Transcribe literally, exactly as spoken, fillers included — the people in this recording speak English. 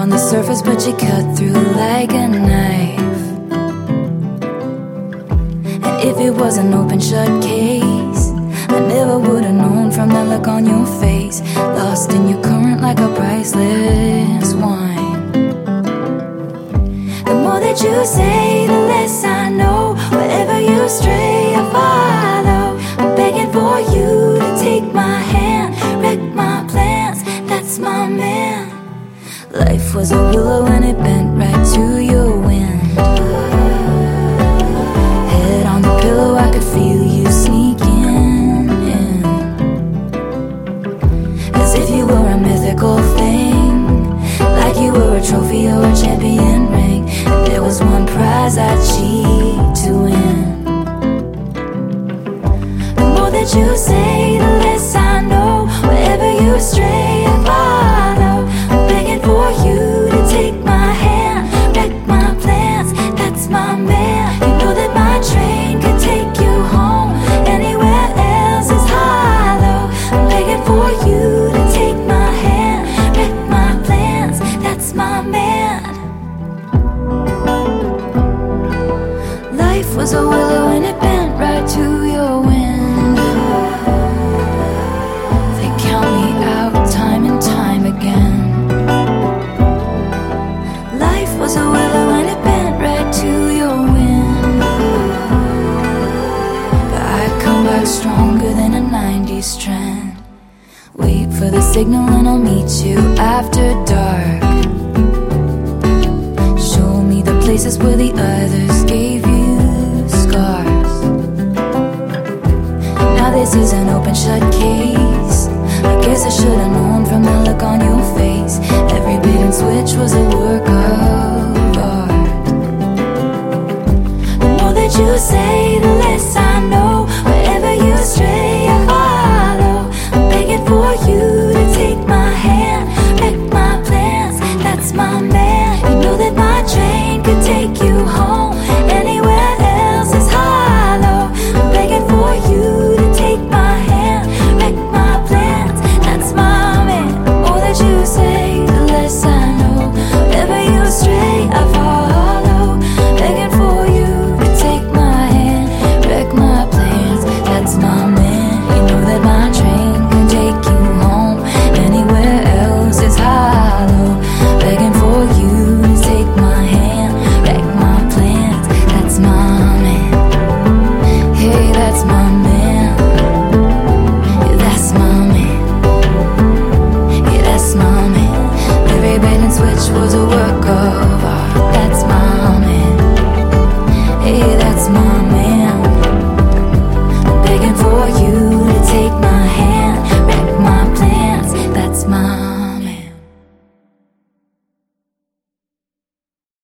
on the surface, but you cut through like a knife. And if it was an open shut case, I never would've known from that look on your face. Lost in your current like a priceless wine. The more that you say, the less I know. Wherever you stray, I follow. I'm begging for you to take my hand, wreck my plans, that's my man. Life was a willow and it bent right to your wind. Head on the pillow, I could feel you sneaking in, as if you were a mythical thing, like you were a trophy or a champion ring. And there was one prize I'd cheat to win. The more that you say, the less I know. Wherever you stray, I follow. I'm begging for you to take my hand, wreck my plans, that's my man. You know that my train could take you home, anywhere else is hollow. I'm begging for you to take my hand, wreck my plans, that's my man. Life was a willow and it bent right to your wind. They count me out time and time again. Life was a willow and it bent right to your wind. But I come back stronger than a nineties trend. Wait for the signal and I'll meet you after dark. Show me the places where the others gave you scars. Now this is an open shut case. I guess I should've known from the look on your face. Every bait and switch was a work of art. The more that you say, the less I know. Wherever you stray, I follow. I'm begging for you to take my hand, wreck my plans, that's my man. You know that my train could take you home, anywhere else is hollow. I'm begging for you to take my hand, wreck my plans, that's my man. The more that you say, the less I know. Wherever you stray, I follow. Begging for you to take my hand, wreck my plans, that's my man. You know that my train can take you home, anywhere else is hollow. Begging for you to take my hand, wreck my plans, that's my man. Hey, that's my man. Yeah, that's my man. Yeah, that's my man. Every bait and switch was a work of art.